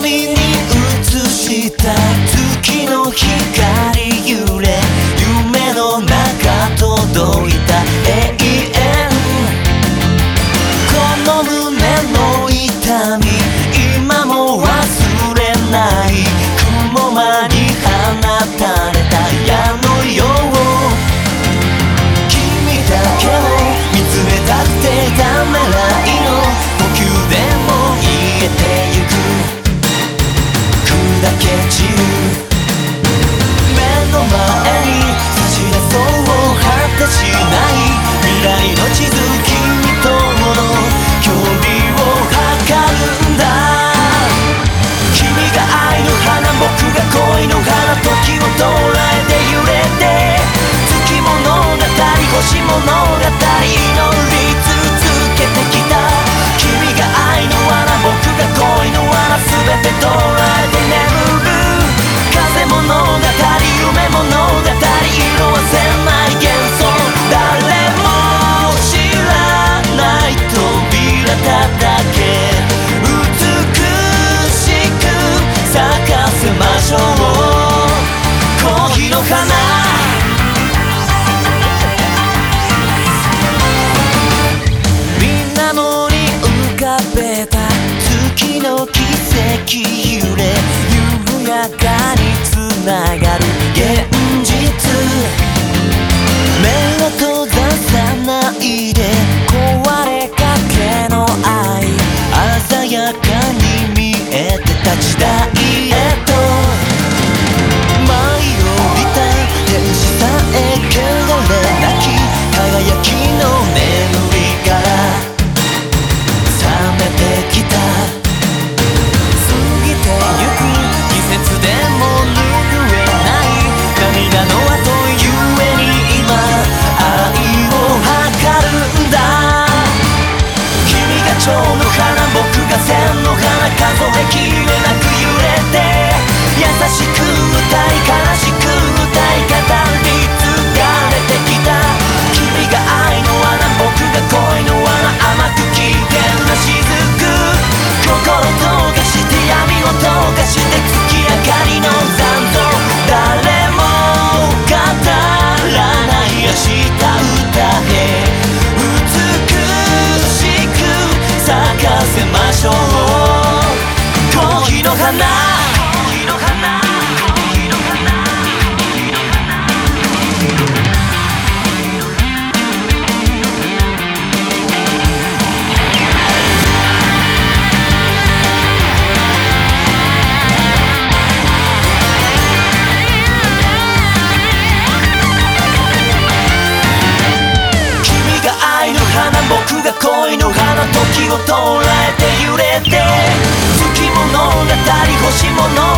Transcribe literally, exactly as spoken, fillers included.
鏡に映した月の光揺れ、夢の中届いた永遠。この胸の痛み今も忘れない。雲間に放たれた矢のよう、君だけを見つめたってためらいの呼吸でも癒えてゆく。砕け散る目の前に差し出そう果てしない未来の地図、君との距離を測るんだ。君が愛の花、僕が恋の花、時を捉えて揺れて月物語、星物語、祈り続けてきた。君が愛の罠、僕が恋の罠、全て捉えて眠る。風物語、夢物語、色褪せない幻想、誰も知らない扉だけ美しく咲かせましょう恋の花。水面に浮かべた月の奇跡揺れ、緩やかにつながる現実。目を閉ざさないで壊れかけの愛、鮮やかに見えてた時代へと舞い降りた天使さえ汚れなき輝きの眠りから覚めてきた。過ぎてゆく季節でも拭えない涙の後ゆえに今愛を測るんだ。君が蝶の花、僕が千の花、数えきれなく揺れて優しく歌い悲しく歌い語り継がれてきた。君が愛の罠、僕が恋の罠、甘く危険な雫、心溶かして闇を溶かして月明かりの残像、誰も語らない明日歌へ美しく咲かせましょう恋の花。僕が恋の花、時を捉えて揺れて月物語、星物語、